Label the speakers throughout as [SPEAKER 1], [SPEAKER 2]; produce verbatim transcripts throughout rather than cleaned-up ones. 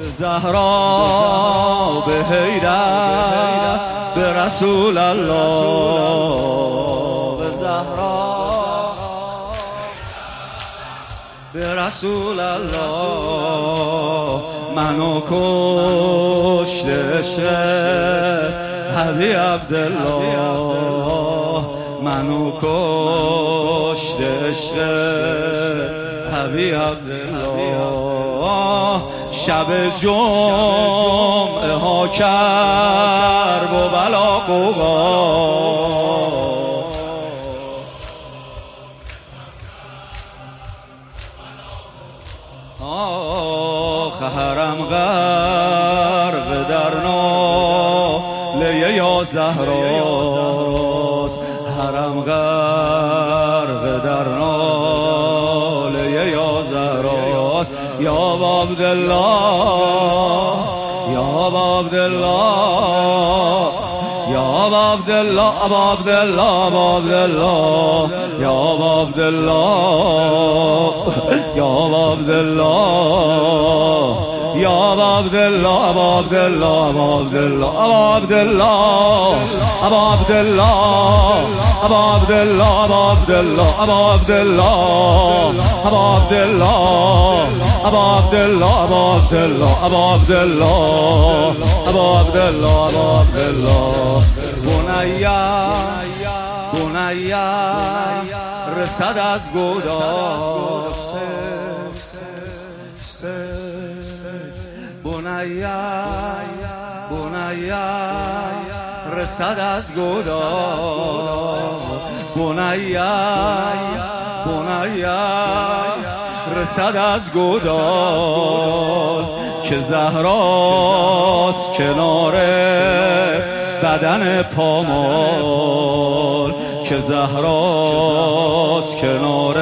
[SPEAKER 1] به زهرا، به حیدر، به رسول الله. به زهرا، به رسول الله. منو کشته عشق حبیب عبدالله. منو کشته عشق حبیب عبدالله. شب جمعه ها کرب و بلا قوقا. آخ حرم غرق در ناله یا زهراست. حرم غرق در ناله یا زهراست. یا عبدالله، یا عبدالله، یا عبدالله، ابا عبدالله، ابا عبدالله، یا عبدالله، یا عبدالله، یا عبدالله، ابا عبدالله، ابا عبدالله، ابا عبدالله، ابا عبدالله، ابا عبدالله، ابا عبدالله، ابا عبدالله، ابا عبدالله، ابا عبدالله، ابا عبدالله، ابا عبدالله، ابا عبدالله، ابا عبدالله. بنیا، بنیا رسد از گداخته. بنیا، بنیا رسد از گداخته. بنیا، بنیا رسد از گداخته. که زهراست کنار بدن پامال. که زهراست کنار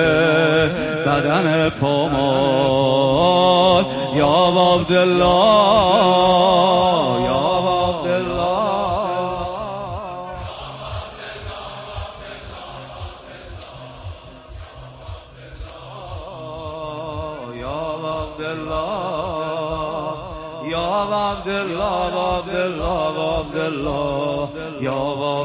[SPEAKER 1] بدن پامال. یا عبدالله، یا عبدالله، یا عبدالله، یا عبدالله، عبدالله، عبدالله، یا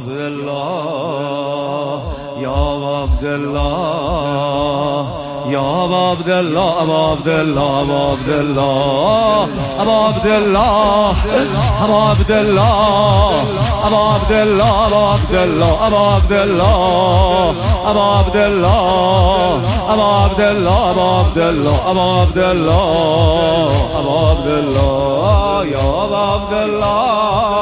[SPEAKER 1] عبدالله، یا عبدالله، یا عبدالله، ابا عبدالله، ابا عبدالله، ابا عبدالله، ابا عبدالله، ابا عبدالله، ابا عبدالله، ابا عبدالله، ابا عبدالله، ابا عبدالله، ابا عبدالله، ابا عبدالله، ابا عبدالله، یا ابا عبدالله.